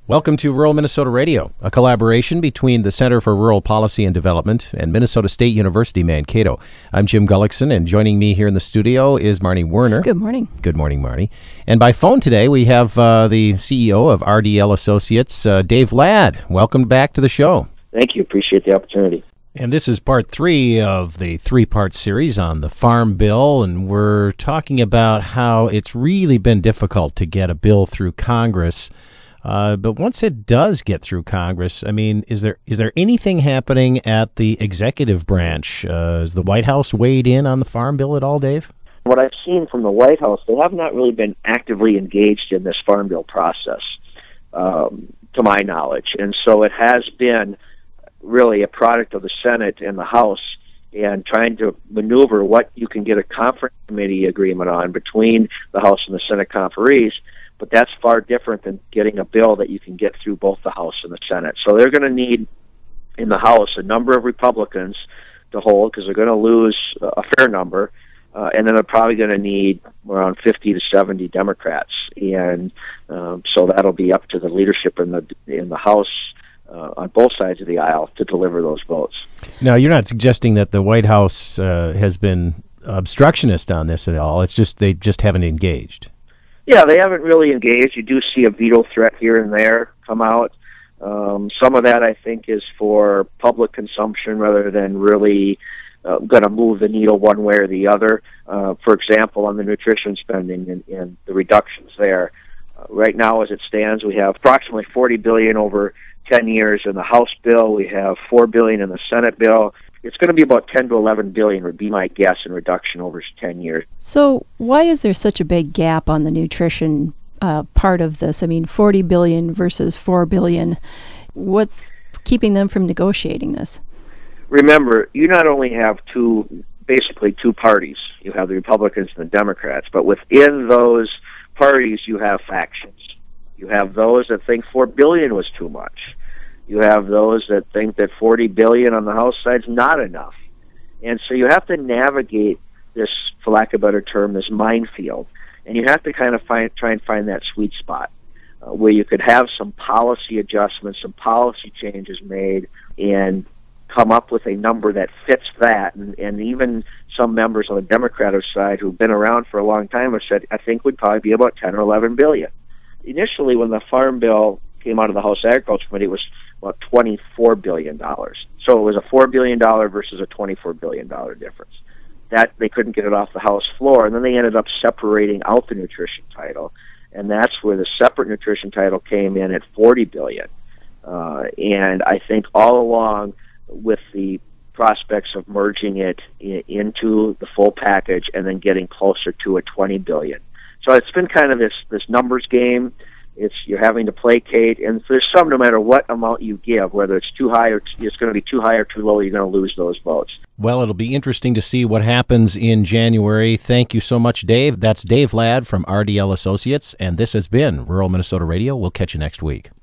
Welcome to Rural Minnesota Radio, a collaboration between the Center for Rural Policy and Development and Minnesota State University, Mankato. I'm Jim Gullickson, and joining me here in the studio is Marnie Werner. Good morning. Good morning, Marnie. And by phone today, we have the CEO of RDL Associates, Dave Ladd. Welcome back to the show. Thank you. Appreciate the opportunity. And this is part 3 of the 3-part series on the Farm Bill, and we're talking about how it's really been difficult to get a bill through Congress. But once it does get through Congress, I mean, is there anything happening at the executive branch? Has the White House weighed in on the Farm Bill at all, Dave? What I've seen from the White House, they have not really been actively engaged in this Farm Bill process, to my knowledge. And so it has been really a product of the Senate and the House and trying to maneuver what you can get a conference committee agreement on between the House and the Senate conferees. But that's far different than getting a bill that you can get through both the House and the Senate. So they're going to need, in the House, a number of Republicans to hold, because they're going to lose a fair number, and then they're probably going to need around 50 to 70 Democrats. And so that'll be up to the leadership in the House on both sides of the aisle to deliver those votes. Now, you're not suggesting that the White House has been obstructionist on this at all. It's just they just haven't engaged. Yeah, they haven't really engaged. You do see a veto threat here and there come out. Some of that, I think, is for public consumption rather than really going to move the needle one way or the other. For example, on the nutrition spending and the reductions there. Right now, as it stands, we have approximately $40 billion over 10 years in the House bill. We have $4 billion in the Senate bill. It's going to be about 10 to 11 billion would be my guess in reduction over 10 years. So why is there such a big gap on the nutrition part of this? I mean, 40 billion versus 4 billion. What's keeping them from negotiating this? Remember, you not only have basically two parties. You have the Republicans and the Democrats, but within those parties you have factions. You have those that think 4 billion was too much. You have those that think that 40 billion on the House side is not enough. And so you have to navigate this, for lack of a better term, this minefield. And you have to kind of try and find that sweet spot where you could have some policy adjustments, some policy changes made, and come up with a number that fits that. And even some members on the Democratic side who've been around for a long time have said, I think would probably be about 10 or 11 billion. Initially, when the Farm Bill came out of the House Agriculture Committee, it was about $24 billion. So it was a $4 billion versus a $24 billion difference. That they couldn't get it off the House floor, and then they ended up separating out the nutrition title, and that's where the separate nutrition title came in at $40 billion. And I think all along with the prospects of merging it into the full package and then getting closer to a $20 billion. So it's been kind of this numbers game. You're having to placate, and there's some, no matter what amount you give, whether it's too high or it's going to be too high or too low, you're going to lose those votes. Well, it'll be interesting to see what happens in January. Thank you so much, Dave. That's Dave Ladd from RDL Associates, and this has been Rural Minnesota Radio. We'll catch you next week.